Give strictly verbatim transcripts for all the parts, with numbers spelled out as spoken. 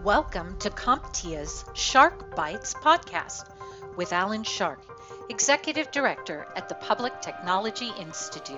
Welcome to CompTIA's Shark Bites podcast with Alan Shark, Executive Director at the Public Technology Institute.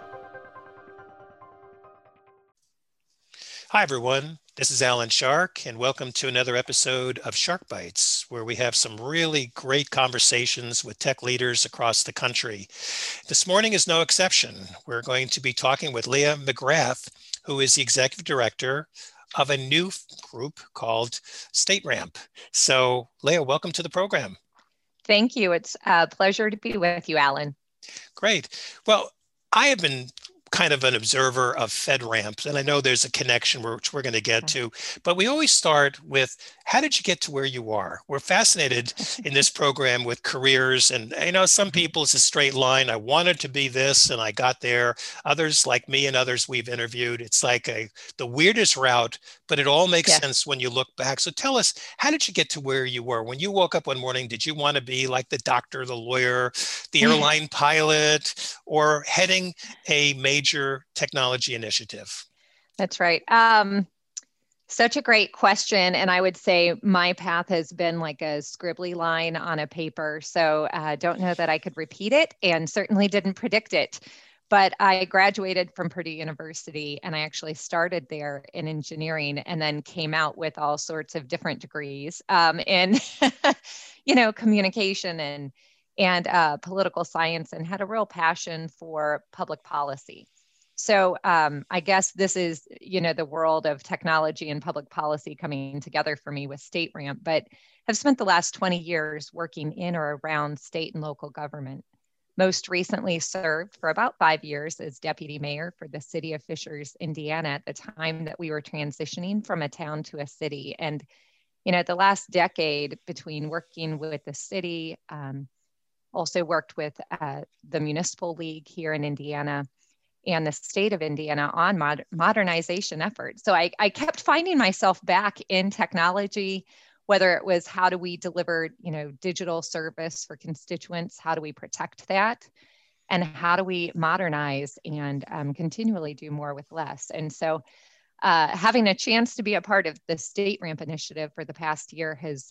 Hi, everyone. This is Alan Shark, and welcome to another episode of Shark Bites, where we have some really great conversations with tech leaders across the country. This morning is no exception. We're going to be talking with Leah McGrath, who is the Executive Director of a new group called StateRAMP. So, Leah, welcome to the program. Thank you. It's a pleasure to be with you, Alan. Great. Well, I have been kind of an observer of FedRAMP, and I know there's a connection which we're going to get to, but we always start with, how did you get to where you are? We're fascinated in this program with careers, and I know some people it's a straight line. I wanted to be this and I got there. Others like me and others we've interviewed, it's like a the weirdest route, but it all makes yeah. sense when you look back. So tell us, how did you get to where you were? When you woke up one morning, did you want to be like the doctor, the lawyer, the airline pilot, or heading a major major technology initiative? That's right. Um, such a great question. And I would say my path has been like a scribbly line on a paper. So I uh, don't know that I could repeat it and certainly didn't predict it. But I graduated from Purdue University and I actually started there in engineering and then came out with all sorts of different degrees um, in, you know, communication and and uh, political science, and had a real passion for public policy. So um, I guess this is, you know, the world of technology and public policy coming together for me with StateRAMP, but have spent the last twenty years working in or around state and local government. Most recently served for about five years as deputy mayor for the city of Fishers, Indiana, at the time that we were transitioning from a town to a city. And, you know, the last decade between working with the city, um, also worked with uh, the Municipal League here in Indiana and the state of Indiana on mod- modernization efforts. So I, I kept finding myself back in technology, whether it was how do we deliver, you know, digital service for constituents, how do we protect that, and how do we modernize and um, continually do more with less. And so uh, having a chance to be a part of the StateRAMP initiative for the past year has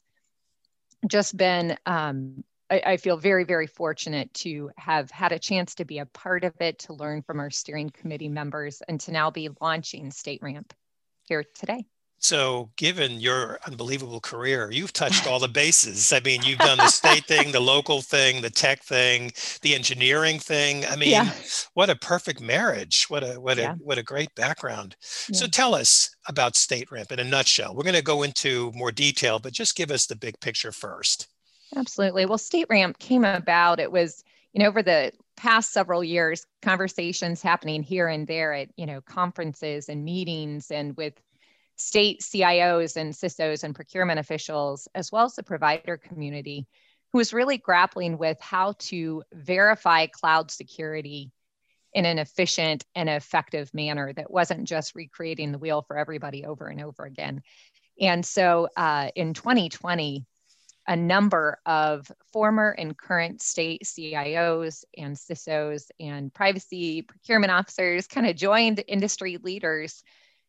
just been um, I, I feel very, very fortunate to have had a chance to be a part of it, to learn from our steering committee members, and to now be launching StateRAMP here today. So given your unbelievable career, you've touched all the bases. I mean, you've done the state thing, the local thing, the tech thing, the engineering thing. I mean, yeah. what a perfect marriage. What a what yeah. a what a great background. Yeah. So tell us about StateRAMP in a nutshell. We're going to go into more detail, but just give us the big picture first. Absolutely. Well, StateRAMP came about, it was, you know, over the past several years, conversations happening here and there at, you know, conferences and meetings and with state C I Os and C I S Os and procurement officials, as well as the provider community, who was really grappling with how to verify cloud security in an efficient and effective manner that wasn't just recreating the wheel for everybody over and over again. And so uh, in twenty twenty, a number of former and current state C I Os and C I S Os and privacy procurement officers kind of joined industry leaders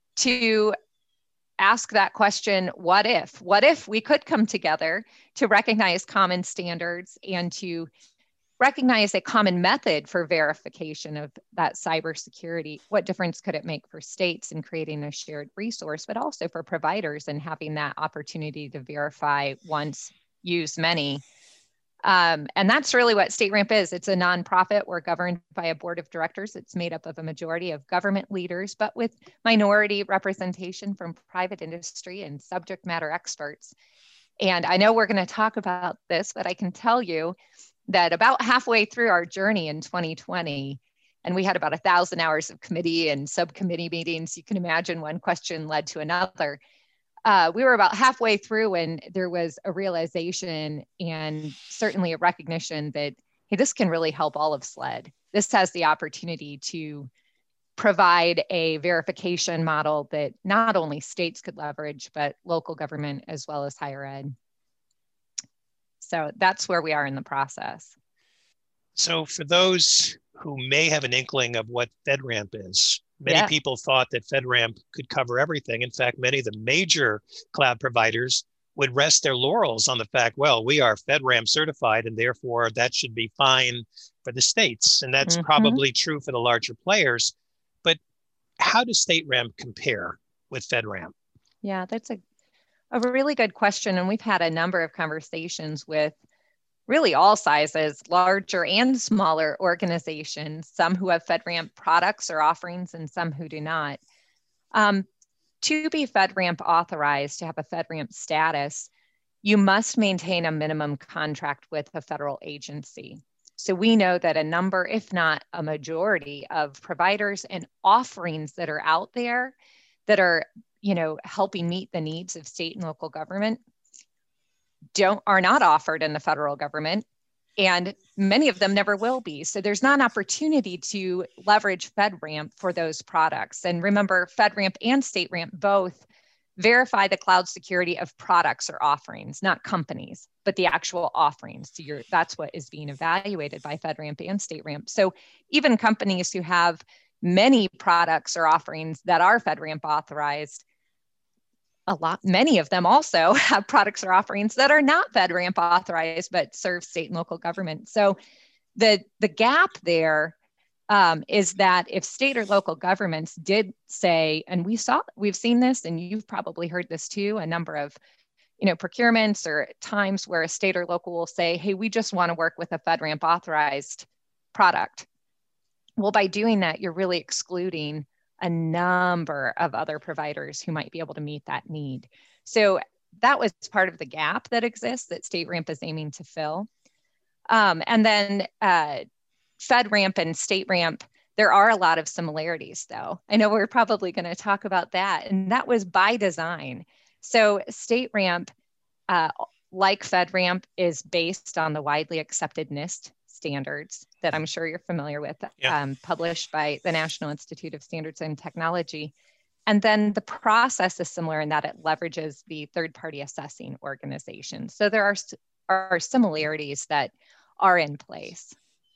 to ask that question, what if? What if we could come together to recognize common standards and to recognize a common method for verification of that cybersecurity? What difference could it make for states in creating a shared resource, but also for providers and having that opportunity to verify once, use many. Um, and that's really what StateRAMP is. It's a nonprofit. We're governed by a board of directors. It's made up of a majority of government leaders, but with minority representation from private industry and subject matter experts. And I know we're going to talk about this, but I can tell you that about halfway through our journey in twenty twenty, and we had about a thousand hours of committee and subcommittee meetings, you can imagine one question led to another. Uh, we were about halfway through when there was a realization and certainly a recognition that, hey, this can really help all of SLED. This has the opportunity to provide a verification model that not only states could leverage, but local government as well as higher ed. So that's where we are in the process. So for those who may have an inkling of what FedRAMP is, Many Yeah. people thought that FedRAMP could cover everything. In fact, many of the major cloud providers would rest their laurels on the fact, well, we are FedRAMP certified, and therefore that should be fine for the states. And that's Mm-hmm. probably true for the larger players. But how does StateRAMP compare with FedRAMP? Yeah, that's a, a really good question. And we've had a number of conversations with really all sizes, larger and smaller organizations, some who have FedRAMP products or offerings and some who do not. Um, to be FedRAMP authorized, to have a FedRAMP status, you must maintain a minimum contract with a federal agency. So we know that a number, if not a majority, of providers and offerings that are out there that are, you know, helping meet the needs of state and local government don't are not offered in the federal government, and many of them never will be. So there's not an opportunity to leverage FedRAMP for those products. And remember, FedRAMP and StateRAMP both verify the cloud security of products or offerings, not companies, but the actual offerings. So you're, that's what is being evaluated by FedRAMP and StateRAMP. So even companies who have many products or offerings that are FedRAMP authorized, a lot, many of them also have products or offerings that are not FedRAMP authorized, but serve state and local government. So the, the gap there um, is that if state or local governments did say, and we saw, we've seen this, and you've probably heard this too, a number of, you know, procurements or times where a state or local will say, hey, we just want to work with a FedRAMP authorized product. Well, by doing that, you're really excluding a number of other providers who might be able to meet that need. So that was part of the gap that exists that StateRAMP is aiming to fill. Um, and then uh, FedRAMP and StateRAMP, there are a lot of similarities though. I know we're probably going to talk about that, and that was by design. So StateRAMP, uh, like FedRAMP, is based on the widely accepted NIST standards that I'm sure you're familiar with, yeah. um, published by the National Institute of Standards and Technology. And then the process is similar in that it leverages the third-party assessing organization. So there are, are similarities that are in place.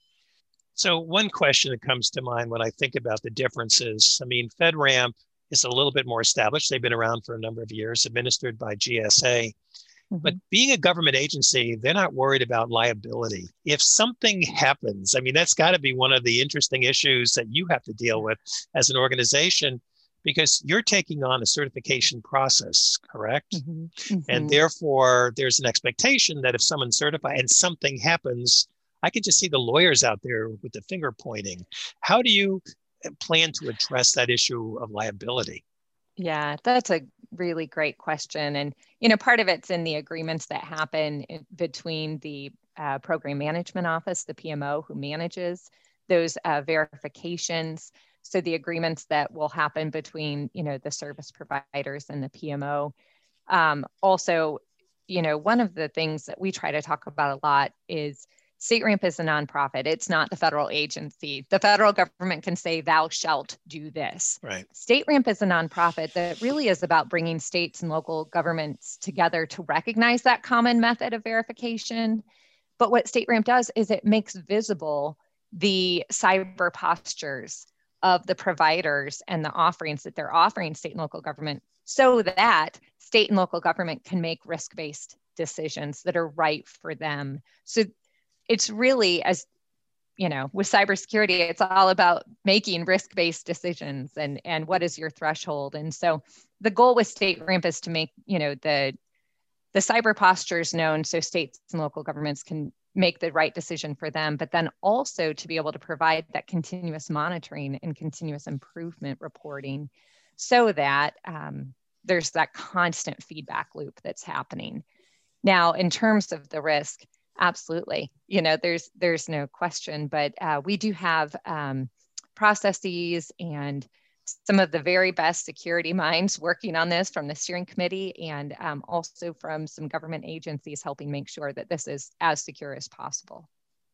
So one question that comes to mind when I think about the differences, I mean, FedRAMP is a little bit more established. They've been around for a number of years, administered by G S A. But being a government agency, they're not worried about liability. If something happens, I mean, that's got to be one of the interesting issues that you have to deal with as an organization, because you're taking on a certification process, correct? Mm-hmm. Mm-hmm. And therefore, there's an expectation that if someone's certified and something happens, I can just see the lawyers out there with the finger pointing. How do you plan to address that issue of liability? Yeah, that's a really great question. And, you know, part of it's in the agreements that happen in, between the uh, program management office, the P M O, who manages those uh, verifications. So the agreements that will happen between, you know, the service providers and the P M O. Um, also, you know, one of the things that we try to talk about a lot is StateRAMP is a nonprofit. It's not the federal agency. The federal government can say, thou shalt do this. Right. StateRAMP is a nonprofit that really is about bringing states and local governments together to recognize that common method of verification. But what StateRAMP does is it makes visible the cyber postures of the providers and the offerings that they're offering state and local government, so that state and local government can make risk-based decisions that are right for them. So it's really, as you know, with cybersecurity, it's all about making risk-based decisions and, and what is your threshold. And so the goal with StateRAMP is to make, you know, the, the cyber postures known so states and local governments can make the right decision for them, but then also to be able to provide that continuous monitoring and continuous improvement reporting so that um, there's that constant feedback loop that's happening. Now, in terms of the risk, absolutely, you know, there's there's no question, but uh, we do have um, processes and some of the very best security minds working on this from the steering committee, and um, also from some government agencies helping make sure that this is as secure as possible.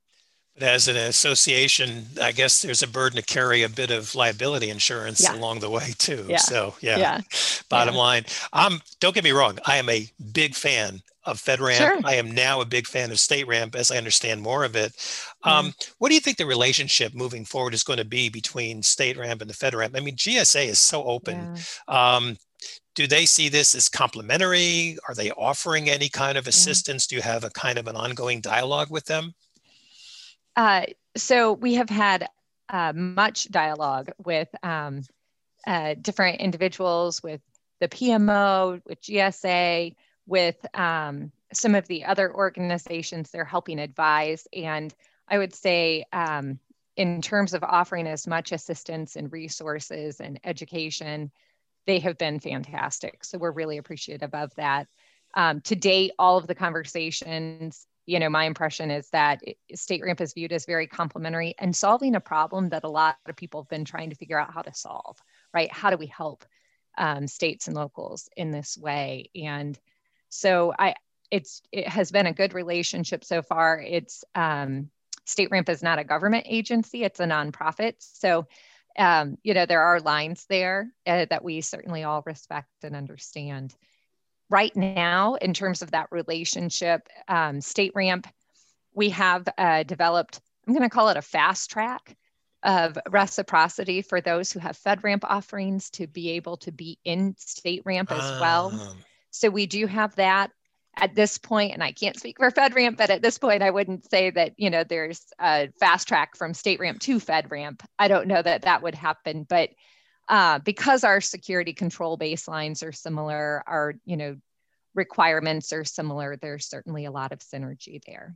But as an association, I guess there's a burden to carry a bit of liability insurance yeah. along the way too. Yeah. So yeah, yeah. bottom yeah. line, um, don't get me wrong, I am a big fan of FedRAMP. Sure. I am now a big fan of StateRAMP as I understand more of it. Yeah. Um, what do you think the relationship moving forward is going to be between StateRAMP and the FedRAMP? I mean, G S A is so open. Yeah. Um, do they see this as complementary? Are they offering any kind of assistance? Yeah. Do you have a kind of an ongoing dialogue with them? Uh, so we have had uh, much dialogue with um, uh, different individuals, with the P M O, with G S A, with um, some of the other organizations they're helping advise. And I would say um, in terms of offering as much assistance and resources and education, they have been fantastic. So we're really appreciative of that. Um, to date, all of the conversations, you know, my impression is that StateRAMP is viewed as very complementary and solving a problem that a lot of people have been trying to figure out how to solve, right? How do we help um, states and locals in this way? And so I, it's, it has been a good relationship so far. It's, um, StateRAMP is not a government agency, it's a nonprofit. So, um, you know, there are lines there uh, that we certainly all respect and understand. Right now, in terms of that relationship, um, StateRAMP, we have uh, developed, I'm going to call it a fast track of reciprocity for those who have FedRAMP offerings to be able to be in StateRAMP as um. well. So we do have that at this point, and I can't speak for FedRAMP, but at this point, I wouldn't say that, you know, there's a fast track from StateRAMP to FedRAMP. I don't know that that would happen, but Uh, because our security control baselines are similar, our, you know, requirements are similar, there's certainly a lot of synergy there.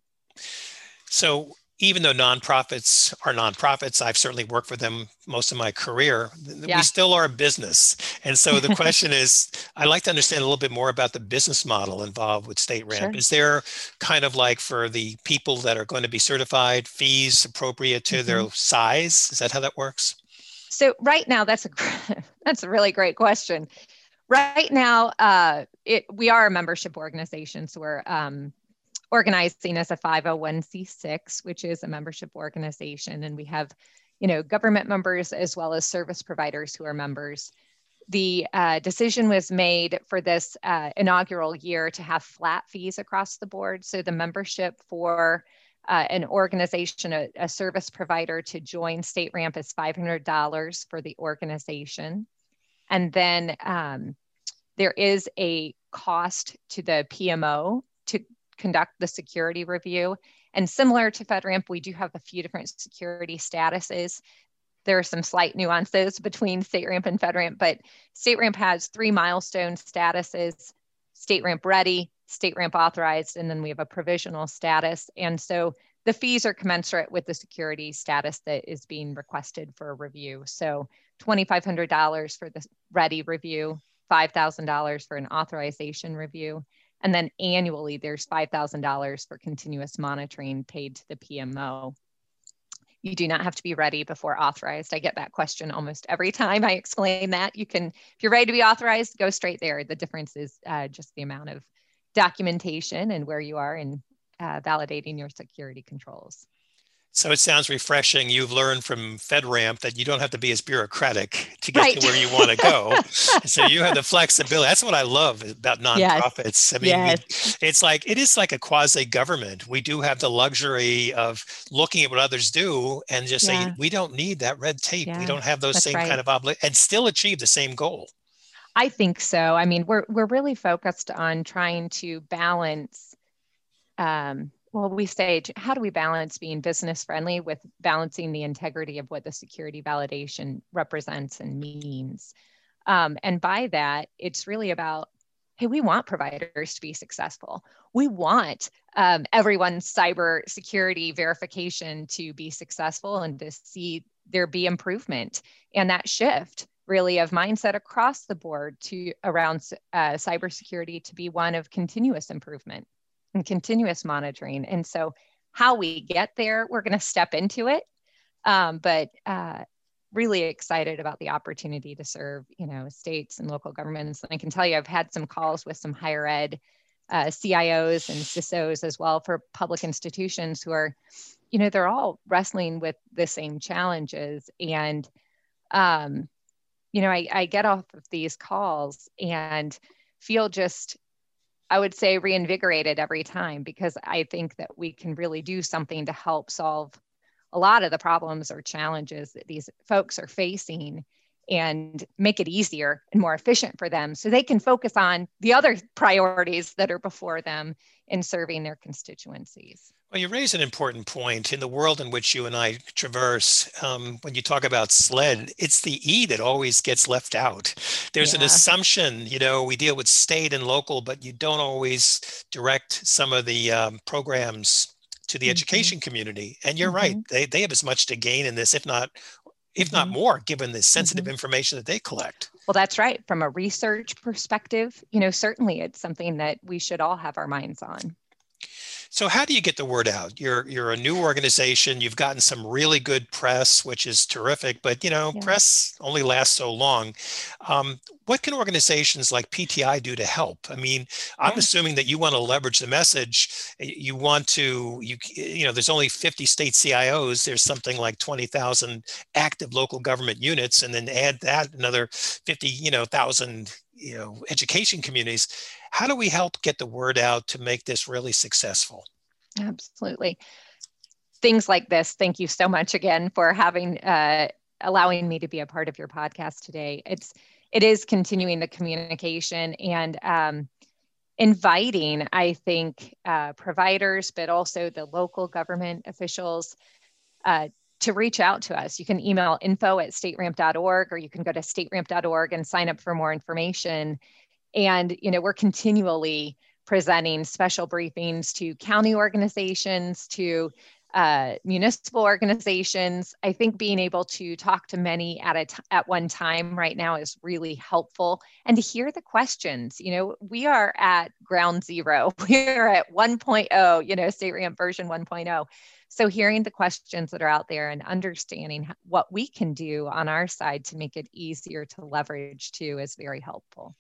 So even though nonprofits are nonprofits, I've certainly worked for them most of my career, yeah. we still are a business. And so the question is, I'd like to understand a little bit more about the business model involved with StateRAMP. Sure. Is there kind of like for the people that are going to be certified, fees appropriate to mm-hmm. their size? Is that how that works? So right now, that's a that's a really great question. Right now, uh, it, we are a membership organization, so we're um, organizing as a five oh one c six, which is a membership organization, and we have, you know, government members as well as service providers who are members. The uh, decision was made for this uh, inaugural year to have flat fees across the board. So the membership for Uh, an organization, a, a service provider to join StateRAMP is five hundred dollars for the organization. And then um, there is a cost to the P M O to conduct the security review. And similar to FedRAMP, we do have a few different security statuses. There are some slight nuances between StateRAMP and FedRAMP, but StateRAMP has three milestone statuses: StateRAMP ready, StateRAMP authorized, and then we have a provisional status. And so the fees are commensurate with the security status that is being requested for a review. So twenty-five hundred dollars for the ready review, five thousand dollars for an authorization review. And then annually, there's five thousand dollars for continuous monitoring paid to the P M O. You do not have to be ready before authorized. I get that question almost every time I explain that. You can, if you're ready to be authorized, go straight there. The difference is uh, just the amount of documentation and where you are in uh, validating your security controls. So it sounds refreshing. You've learned from FedRAMP that you don't have to be as bureaucratic to get right. to where you want to go. So you have the flexibility. That's what I love about nonprofits. Yes. I mean, yes. we, it's like, it is like a quasi-government. We do have the luxury of looking at what others do and just yeah. saying, we don't need that red tape. Yeah. We don't have those That's same right. kind of obligations and still achieve the same goal. I think so. I mean, we're, we're really focused on trying to balance, um, well, we say, how do we balance being business friendly with balancing the integrity of what the security validation represents and means? Um, and by that, it's really about, hey, we want providers to be successful. We want um, everyone's cyber security verification to be successful and to see there be improvement. And that shift really of mindset across the board to around uh, cybersecurity to be one of continuous improvement and continuous monitoring. And so how we get there, we're going to step into it, um, but uh, really excited about the opportunity to serve, you know, states and local governments. And I can tell you, I've had some calls with some higher ed uh, C I Os and C I S Os as well for public institutions who are, you know, they're all wrestling with the same challenges. And, um, you know, I, I get off of these calls and feel just I would say, reinvigorated every time, because I think that we can really do something to help solve a lot of the problems or challenges that these folks are facing and make it easier and more efficient for them so they can focus on the other priorities that are before them in serving their constituencies. Well, you raise an important point. In the world in which you and I traverse, um, when you talk about SLED, it's the E that always gets left out. There's yeah. an assumption, you know, we deal with state and local, but you don't always direct some of the um, programs to the mm-hmm. education community. And you're mm-hmm. right, they, they have as much to gain in this, if not, if mm-hmm. not more, given the sensitive mm-hmm. information that they collect. Well, that's right. From a research perspective, you know, certainly it's something that we should all have our minds on. So how do you get the word out? You're you're a new organization. You've gotten some really good press, which is terrific. But you know, yeah. press only lasts so long. Um, what can organizations like P T I do to help? I mean, I'm yeah. assuming that you want to leverage the message. You want to, you you know, there's only fifty state C I Os. There's something like twenty thousand active local government units, and then add that another fifty, you know, thousand, you know, education communities. How do we help get the word out to make this really successful? Absolutely. Things like this. Thank you so much again for having, uh, allowing me to be a part of your podcast today. It's, it is continuing the communication and um, inviting, I think, uh, providers, but also the local government officials uh, to reach out to us. You can email info at state ramp dot org, or you can go to state ramp dot org and sign up for more information. And, you know, we're continually presenting special briefings to county organizations, to uh, municipal organizations. I think being able to talk to many at a t- at one time right now is really helpful. And to hear the questions, you know, we are at ground zero. We're at one point oh, you know, State Ramp version one point oh. So hearing the questions that are out there and understanding what we can do on our side to make it easier to leverage too is very helpful.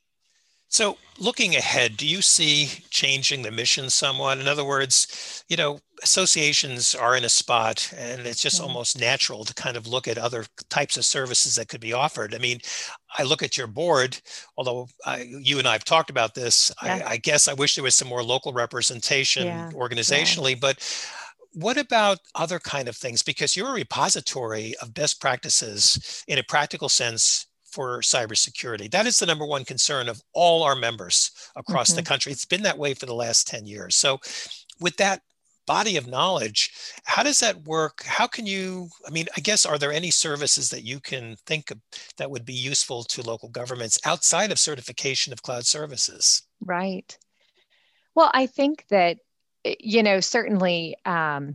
So looking ahead, do you see changing the mission somewhat? In other words, you know, associations are in a spot and it's just yeah. almost natural to kind of look at other types of services that could be offered. I mean, I look at your board, although I, you and I have talked about this, yeah. I, I guess I wish there was some more local representation yeah. organizationally, yeah. but what about other kind of things? Because you're a repository of best practices in a practical sense for cybersecurity. That is the number one concern of all our members across mm-hmm. the country. It's been that way for the last ten years. So with that body of knowledge, how does that work? How can you, I mean, I guess, are there any services that you can think of that would be useful to local governments outside of certification of cloud services? Right. Well, I think that, you know, certainly, um,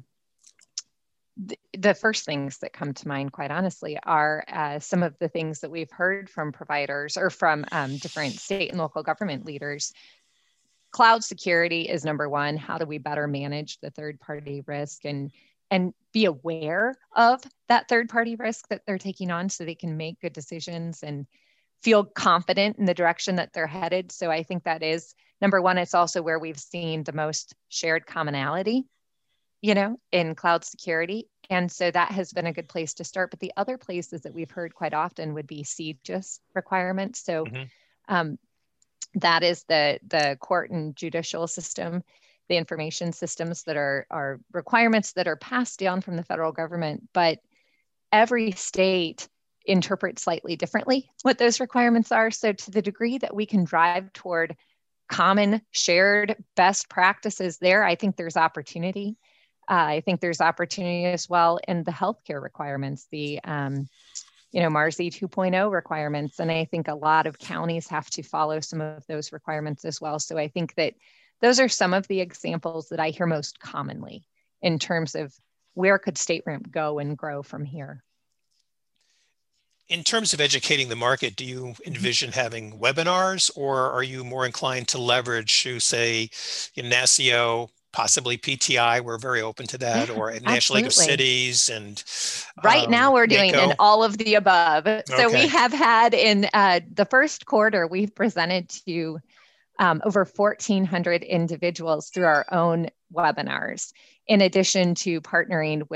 the first things that come to mind, quite honestly, are uh, some of the things that we've heard from providers or from um, different state and local government leaders. Cloud security is number one. How do we better manage the third-party risk and, and be aware of that third-party risk that they're taking on so they can make good decisions and feel confident in the direction that they're headed? So I think that is number one. It's also where we've seen the most shared commonality, you know, in cloud security. And so that has been a good place to start. But the other places that we've heard quite often would be C J I S requirements. So mm-hmm. um, that is the, the court and judicial system, the information systems that are, are requirements that are passed down from the federal government. But every state interprets slightly differently what those requirements are. So to the degree that we can drive toward common shared best practices there, I think there's opportunity. Uh, I think there's opportunity as well in the healthcare requirements, the um, you know, MARSI two point oh requirements. And I think a lot of counties have to follow some of those requirements as well. So I think that those are some of the examples that I hear most commonly in terms of where could State Ramp go and grow from here. In terms of educating the market, do you envision having webinars, or are you more inclined to leverage to, say, in NASCIO, possibly P T I, we're very open to that, yeah, or National absolutely. League of Cities, and right um, now we're doing NACO. An all of the above. So okay. we have had in uh, the first quarter, we've presented to um, over fourteen hundred individuals through our own webinars, in addition to partnering with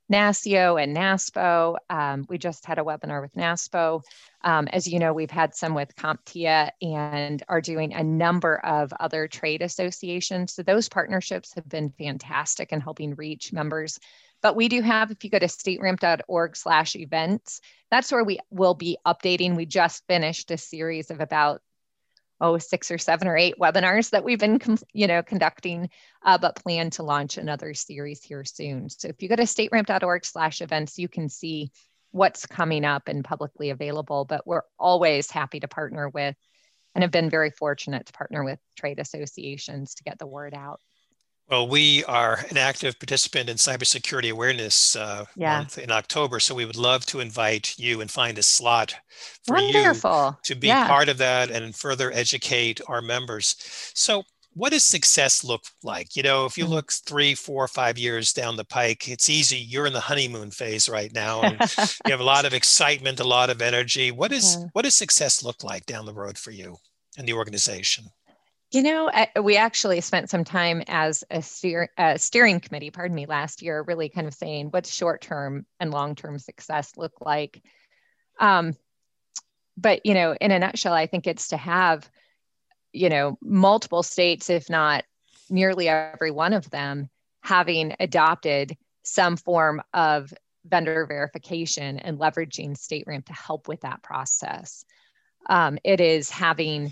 NASCIO and NASPO. Um, we just had a webinar with NASPO. Um, as you know, we've had some with CompTIA and are doing a number of other trade associations. So those partnerships have been fantastic in helping reach members. But we do have, if you go to stateramp.org slash events, that's where we will be updating. We just finished a series of about oh, six or seven or eight webinars that we've been, you know, conducting, uh, but plan to launch another series here soon. So if you go to stateramp.org slash events, you can see what's coming up and publicly available, but we're always happy to partner with and have been very fortunate to partner with trade associations to get the word out. Well, we are an active participant in Cybersecurity Awareness uh, yeah. Month in October, so we would love to invite you and find a slot for Wonderful. you to be yeah. part of that and further educate our members. So what does success look like? You know, if you mm-hmm. look three, four, five years down the pike, it's easy. You're in the honeymoon phase right now, and you have a lot of excitement, a lot of energy. What is yeah. what does success look like down the road for you and the organization? You know, we actually spent some time as a steer, uh, steering committee, pardon me, last year, really kind of saying what's short-term and long-term success look like. Um, but, you know, in a nutshell, I think it's to have, you know, multiple states, if not nearly every one of them, having adopted some form of vendor verification and leveraging StateRAMP to help with that process. Um, it is having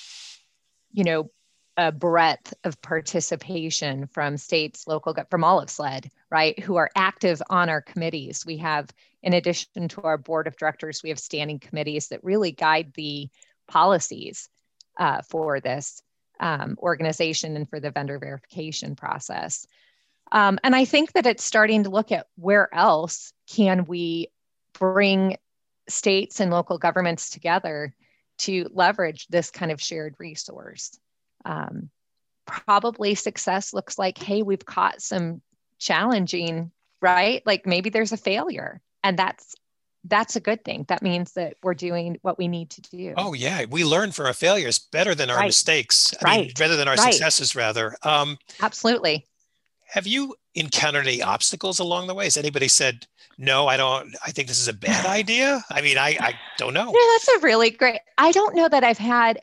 you know, a breadth of participation from states, local, from all of SLED, right, who are active on our committees. We have, in addition to our board of directors, we have standing committees that really guide the policies uh, for this um, organization and for the vendor verification process. Um, and I think that it's starting to look at where else can we bring states and local governments together to leverage this kind of shared resource. Um, probably success looks like, hey, we've caught some challenging, right? Like maybe there's a failure, and that's that's a good thing. That means that we're doing what we need to do. Oh yeah, we learn from our failures better than our right. mistakes. I right. mean, better than our right. successes, rather. Um, Absolutely. Have you encountered any obstacles along the way? Has anybody said, no, I don't, I think this is a bad idea? I mean, I, I don't know. Yeah, that's a really great, I don't know that I've had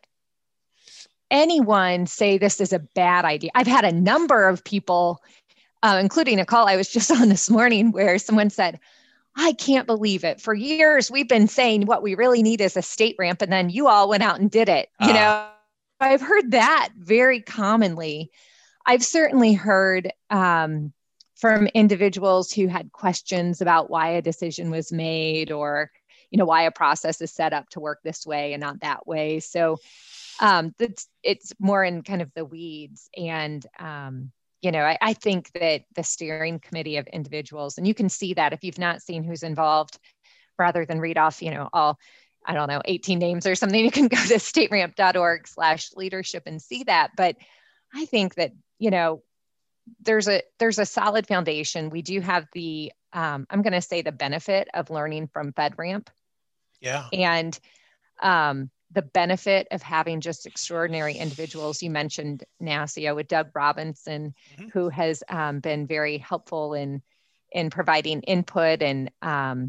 anyone say this is a bad idea. I've had a number of people, uh, including a call I was just on this morning where someone said, I can't believe it. For years, we've been saying what we really need is a StateRAMP, and then you all went out and did it. You uh, know, I've heard that very commonly. I've certainly heard um, from individuals who had questions about why a decision was made, or, you know, why a process is set up to work this way and not that way. So um, it's, it's more in kind of the weeds. And, um, you know, I, I think that the steering committee of individuals, and you can see that if you've not seen who's involved, rather than read off, you know, all, I don't know, eighteen names or something, you can go to stateramp.org slash leadership and see that. But I think that, you know, there's a there's a solid foundation. We do have the, um, I'm going to say the benefit of learning from FedRAMP. Yeah. And um, the benefit of having just extraordinary individuals. You mentioned NASCIO with Doug Robinson, mm-hmm. who has um, been very helpful in, in providing input, and um,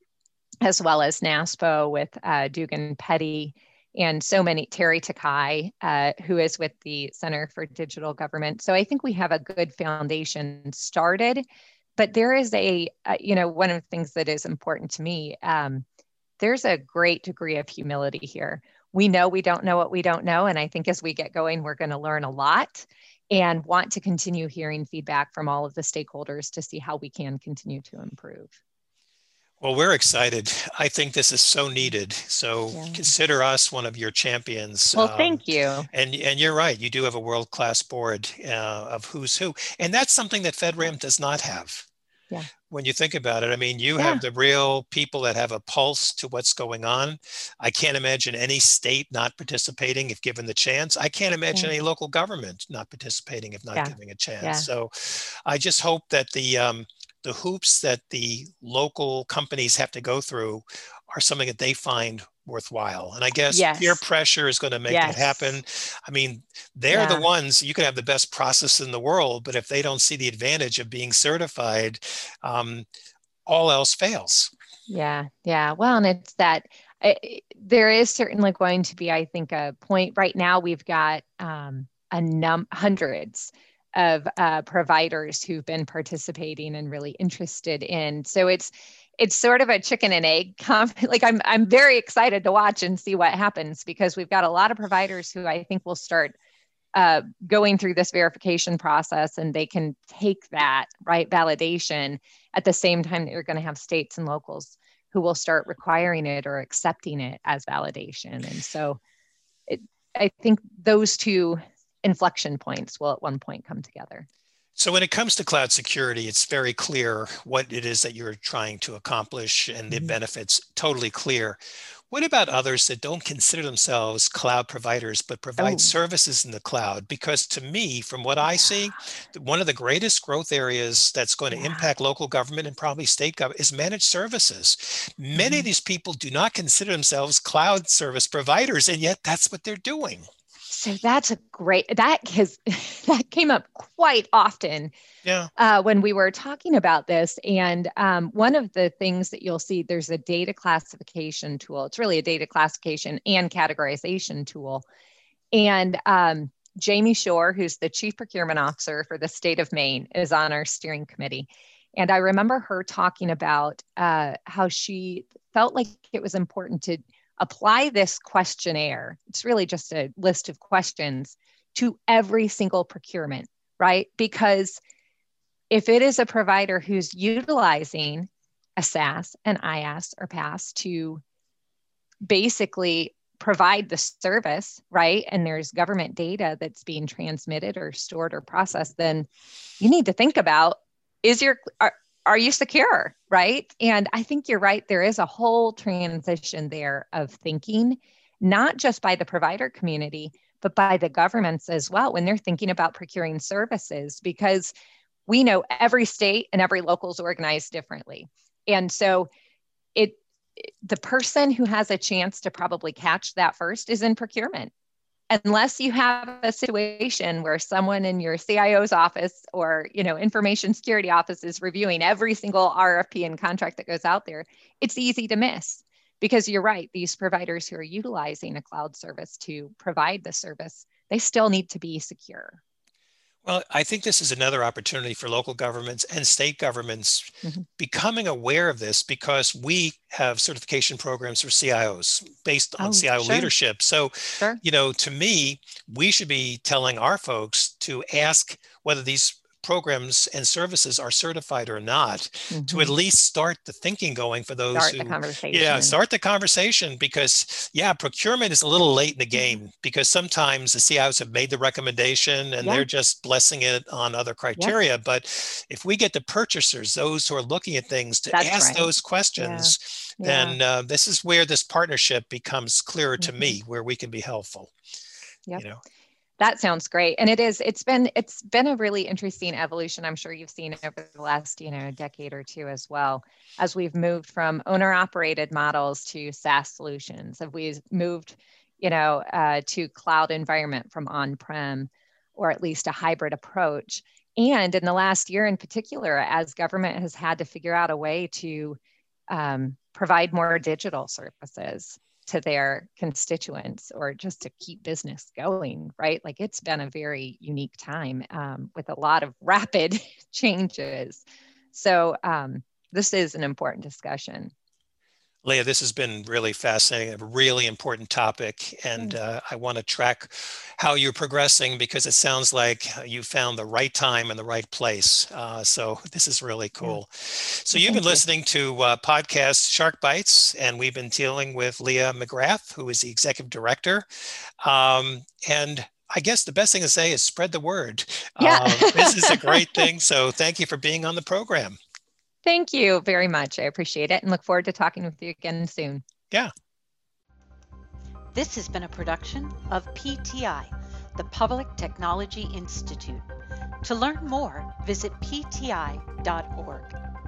as well as NASPO with uh, Dugan Petty, and so many, Terry Takai, uh, who is with the Center for Digital Government. So I think we have a good foundation started, but there is a, uh, you know, one of the things that is important to me, um, there's a great degree of humility here. We know we don't know what we don't know. And I think as we get going, we're going to learn a lot and want to continue hearing feedback from all of the stakeholders to see how we can continue to improve. Well, we're excited. I think this is so needed. So yeah. Consider us one of your champions. Well, um, thank you. And and you're right. You do have a world-class board uh, of who's who. And that's something that FedRAMP does not have. Yeah. When you think about it, I mean, you yeah. have the real people that have a pulse to what's going on. I can't imagine any state not participating if given the chance. I can't imagine yeah. any local government not participating if not yeah. given a chance. Yeah. So I just hope that the um, the hoops that the local companies have to go through are something that they find worthwhile. And I guess Yes. peer pressure is going to make Yes. that happen. I mean, they're Yeah. the ones, you can have the best process in the world, but if they don't see the advantage of being certified, um, all else fails. Yeah, yeah. Well, and it's that it, there is certainly going to be, I think, a point right now. We've got um, a num hundreds of uh, providers who've been participating and really interested in. So it's it's sort of a chicken and egg. Comp- like I'm I'm very excited to watch and see what happens, because we've got a lot of providers who I think will start uh, going through this verification process, and they can take that right validation at the same time that you're going to have states and locals who will start requiring it or accepting it as validation. And so it, I think those two inflection points will at one point come together. So when it comes to cloud security, it's very clear what it is that you're trying to accomplish and the mm-hmm. benefits, totally clear. What about others that don't consider themselves cloud providers, but provide oh. services in the cloud? Because to me, from what I yeah. see, one of the greatest growth areas that's going to yeah. impact local government and probably state government is managed services. Many mm-hmm. of these people do not consider themselves cloud service providers, and yet that's what they're doing. So that's a great, that has, that came up quite often yeah. uh, when we were talking about this. And um, one of the things that you'll see, there's a data classification tool. It's really a data classification and categorization tool. And um, Jamie Shore, who's the Chief Procurement Officer for the state of Maine, is on our steering committee. And I remember her talking about uh, how she felt like it was important to apply this questionnaire. It's really just a list of questions to every single procurement, right? Because if it is a provider who's utilizing a SaaS, an IaaS, or PaaS to basically provide the service, right? And there's government data that's being transmitted or stored or processed, then you need to think about, is your, are, are you secure, right? And I think you're right. There is a whole transition there of thinking, not just by the provider community, but by the governments as well, when they're thinking about procuring services, because we know every state and every local is organized differently. And so it, the person who has a chance to probably catch that first is in procurement. Unless you have a situation where someone in your C I O's office or, you know, information security office is reviewing every single R F P and contract that goes out there, it's easy to miss. Because you're right, these providers who are utilizing a cloud service to provide the service, they still need to be secure. Well, I think this is another opportunity for local governments and state governments mm-hmm. becoming aware of this, because we have certification programs for C I Os based on oh, C I O sure. leadership. So, sure. you know, to me, we should be telling our folks to ask whether these programs and services are certified or not, mm-hmm. to at least start the thinking going for those start who, the conversation. yeah, start the conversation, because yeah, procurement is a little late in the game, mm-hmm. because sometimes the C I Os have made the recommendation and yeah. they're just blessing it on other criteria. Yeah. But if we get the purchasers, those who are looking at things, to That's ask right. those questions, yeah. then yeah. Uh, this is where this partnership becomes clearer mm-hmm. to me, where we can be helpful. Yep. You know. That sounds great. And it is, it's been, it's been a really interesting evolution. I'm sure you've seen over the last, you know, decade or two as well, as we've moved from owner operated models to SaaS solutions. Have we moved, you know, uh, to cloud environment from on-prem, or at least a hybrid approach. And in the last year in particular, as government has had to figure out a way to um, provide more digital services to their constituents, or just to keep business going, right? Like, it's been a very unique time um, with a lot of rapid changes. So um, this is an important discussion. Leah, this has been really fascinating, a really important topic. And uh, I want to track how you're progressing, because it sounds like you found the right time and the right place. Uh, so this is really cool. Yeah. So you've Thank been you. listening to uh, podcast Shark Bites, and we've been dealing with Leah McGrath, who is the executive director. Um, and I guess the best thing to say is spread the word. Yeah. Um, this is a great thing. So thank you for being on the program. Thank you very much. I appreciate it, and look forward to talking with you again soon. Yeah. This has been a production of P T I, the Public Technology Institute. To learn more, visit p t i dot dot org.